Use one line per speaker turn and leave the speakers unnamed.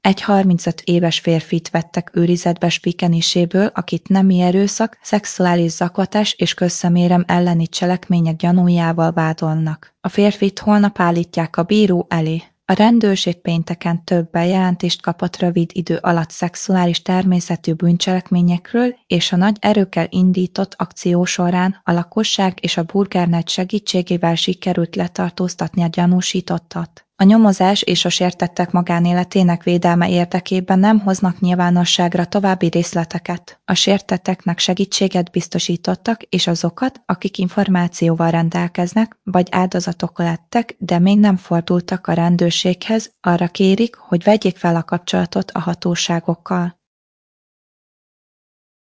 Egy 35 éves férfit vettek őrizetbe spikenéséből, akit nemi erőszak, szexuális zaklatás és közszemérem elleni cselekmények gyanújával vádolnak. A férfit holnap állítják a bíró elé. A rendőrség pénteken több bejelentést kapott rövid idő alatt szexuális természetű bűncselekményekről, és a nagy erőkkel indított akció során a lakosság és a burgernet segítségével sikerült letartóztatni a gyanúsítottat. A nyomozás és a sértettek magánéletének védelme érdekében nem hoznak nyilvánosságra további részleteket. A sértetteknek segítséget biztosítottak, és azokat, akik információval rendelkeznek, vagy áldozatok lettek, de még nem fordultak a rendőrséghez, arra kérik, hogy vegyék fel a kapcsolatot a hatóságokkal.